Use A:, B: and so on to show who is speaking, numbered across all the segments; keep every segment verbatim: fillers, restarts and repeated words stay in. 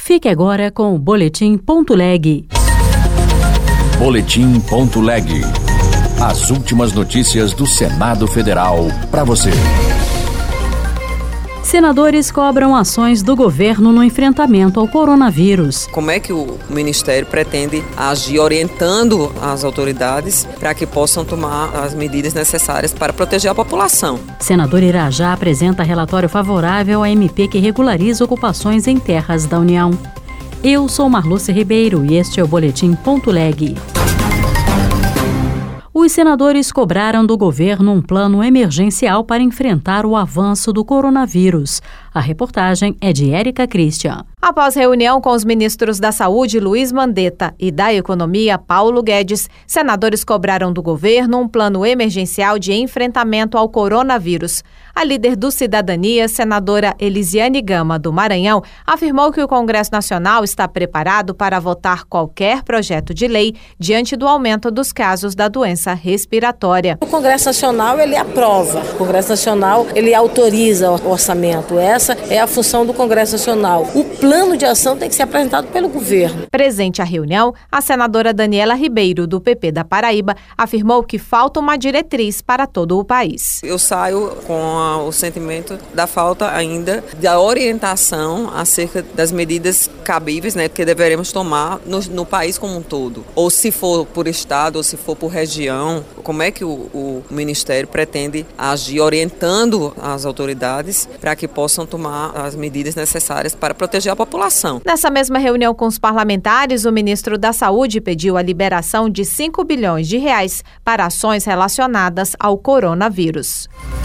A: Fique agora com o Boletim Ponto Leg.
B: Boletim Ponto Leg. As últimas notícias do Senado Federal para você.
A: Senadores cobram ações do governo no enfrentamento ao coronavírus.
C: Como é que o Ministério pretende agir orientando as autoridades para que possam tomar as medidas necessárias para proteger a população?
A: Senador Irajá apresenta relatório favorável à M P que regulariza ocupações em terras da União. Eu sou Marluce Ribeiro e este é o Boletim Ponto Leg. Os senadores cobraram do governo um plano emergencial para enfrentar o avanço do coronavírus. A reportagem é de Érica Christian.
D: Após reunião com os ministros da Saúde, Luiz Mandetta, e da Economia, Paulo Guedes, senadores cobraram do governo um plano emergencial de enfrentamento ao coronavírus. A líder do Cidadania, senadora Elisiane Gama, do Maranhão, afirmou que o Congresso Nacional está preparado para votar qualquer projeto de lei diante do aumento dos casos da doença respiratória.
E: O Congresso Nacional, ele aprova. O Congresso Nacional, ele autoriza o orçamento. Essa é a função do Congresso Nacional. O plano de ação tem que ser apresentado pelo governo.
D: Presente à reunião, a senadora Daniela Ribeiro, do P P da Paraíba, afirmou que falta uma diretriz para todo o país.
C: Eu saio com a, o sentimento da falta ainda da orientação acerca das medidas cabíveis, né, que deveremos tomar no, no país como um todo. Ou se for por estado, ou se for por região, como é que o, o Ministério pretende agir orientando as autoridades para que possam tomar as medidas necessárias para proteger a população.
D: Nessa mesma reunião com os parlamentares, o ministro da Saúde pediu a liberação de cinco bilhões de reais para ações relacionadas ao coronavírus.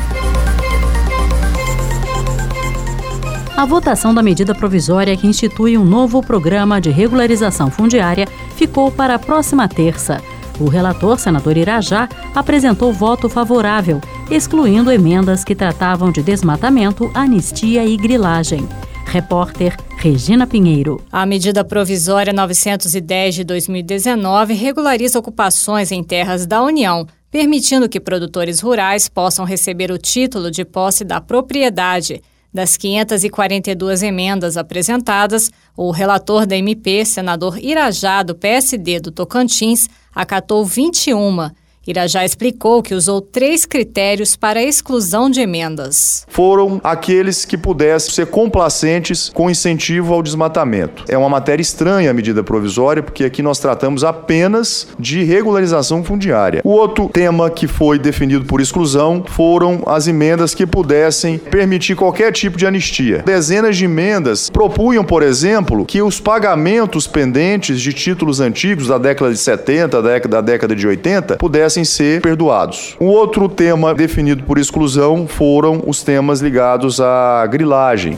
A: A votação da medida provisória que institui um novo programa de regularização fundiária ficou para a próxima terça. O relator, senador Irajá, apresentou voto favorável, excluindo emendas que tratavam de desmatamento, anistia e grilagem. Repórter Regina Pinheiro.
F: A medida provisória novecentos e dez de dois mil e dezenove regulariza ocupações em terras da União, permitindo que produtores rurais possam receber o título de posse da propriedade. Das quinhentas e quarenta e duas emendas apresentadas, o relator da M P, senador Irajá, do P S D do Tocantins, acatou vinte e uma. Irajá explicou que usou três critérios para a exclusão de emendas.
G: Foram aqueles que pudessem ser complacentes com incentivo ao desmatamento. É uma matéria estranha a medida provisória, porque aqui nós tratamos apenas de regularização fundiária. O outro tema que foi definido por exclusão foram as emendas que pudessem permitir qualquer tipo de anistia. Dezenas de emendas propunham, por exemplo, que os pagamentos pendentes de títulos antigos da década de setenta, da década de oitenta, pudessem ser perdoados. Um outro tema definido por exclusão foram os temas ligados à grilagem.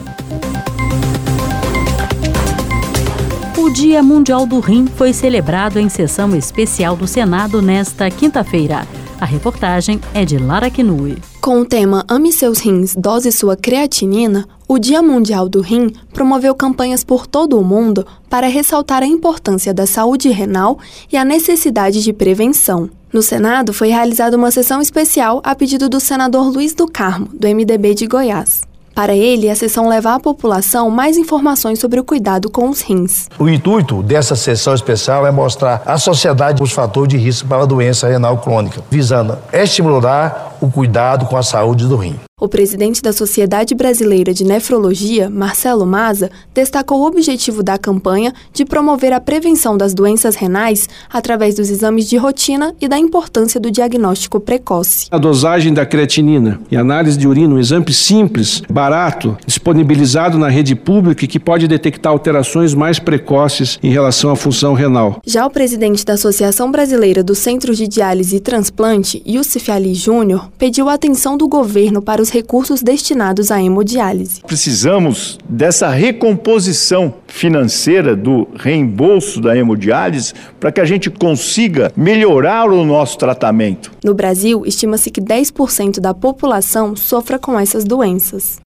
A: O Dia Mundial do Rim foi celebrado em sessão especial do Senado nesta quinta-feira. A reportagem é de Lara Kinui.
H: Com o tema Ame Seus Rins, Dose Sua Creatinina, o Dia Mundial do Rim promoveu campanhas por todo o mundo para ressaltar a importância da saúde renal e a necessidade de prevenção. No Senado, foi realizada uma sessão especial a pedido do senador Luiz do Carmo, do M D B de Goiás. Para ele, a sessão leva à população mais informações sobre o cuidado com os rins.
I: O intuito dessa sessão especial é mostrar à sociedade os fatores de risco para a doença renal crônica, visando estimular o cuidado com a saúde do rim.
H: O presidente da Sociedade Brasileira de Nefrologia, Marcelo Maza, destacou o objetivo da campanha de promover a prevenção das doenças renais através dos exames de rotina e da importância do diagnóstico precoce.
J: A dosagem da creatinina e análise de urina, um exame simples, barato, disponibilizado na rede pública e que pode detectar alterações mais precoces em relação à função renal.
H: Já o presidente da Associação Brasileira dos Centros de Diálise e Transplante, Yusuf Ali Júnior, pediu a atenção do governo para os recursos destinados à hemodiálise.
K: Precisamos dessa recomposição financeira do reembolso da hemodiálise para que a gente consiga melhorar o nosso tratamento.
H: No Brasil, estima-se que dez por cento da população sofra com essas doenças.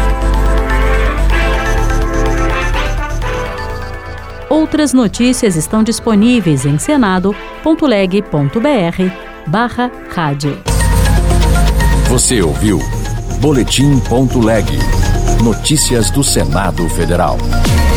A: Outras notícias estão disponíveis em senado ponto leg ponto br barra rádio.
B: Você ouviu Boletim Ponto Leg. Notícias do Senado Federal.